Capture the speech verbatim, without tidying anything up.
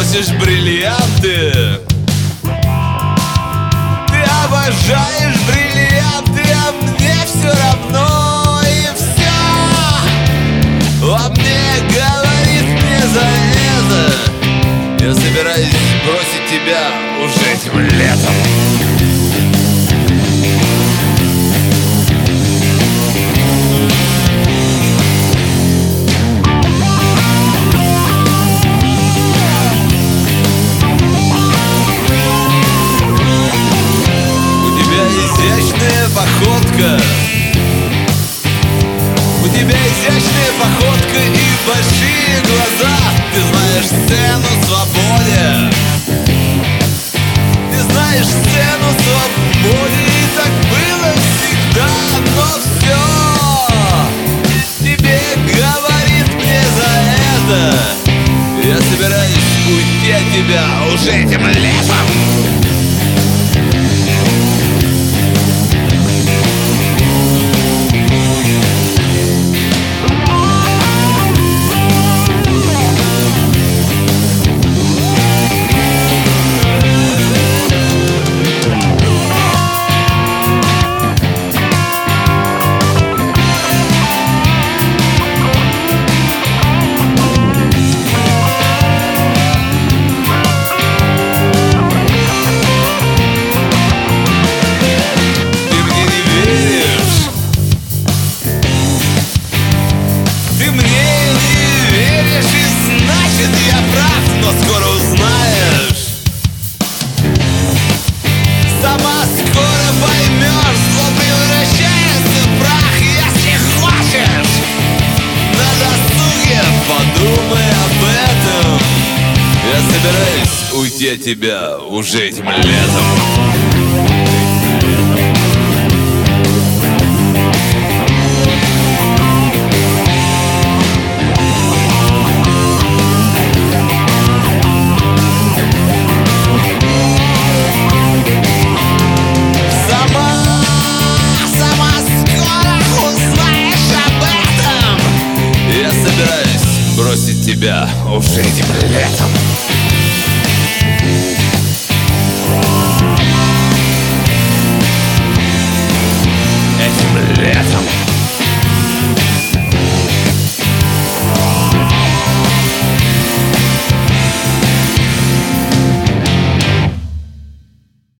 носишь бриллианты. Ты обожаешь бриллианты, а мне все равно. И все во мне говорит мне за это. Я собираюсь бросить тебя уже этим летом. Изящная походка, у тебя изящная походка и большие глаза. Ты знаешь цену свободе, ты знаешь цену свободе. И так было всегда, но все тебе говорит мне за это. Я собираюсь уйти от тебя уже этим летом. Собираюсь уйти от тебя уже этим летом. Бросить тебя уже этим летом.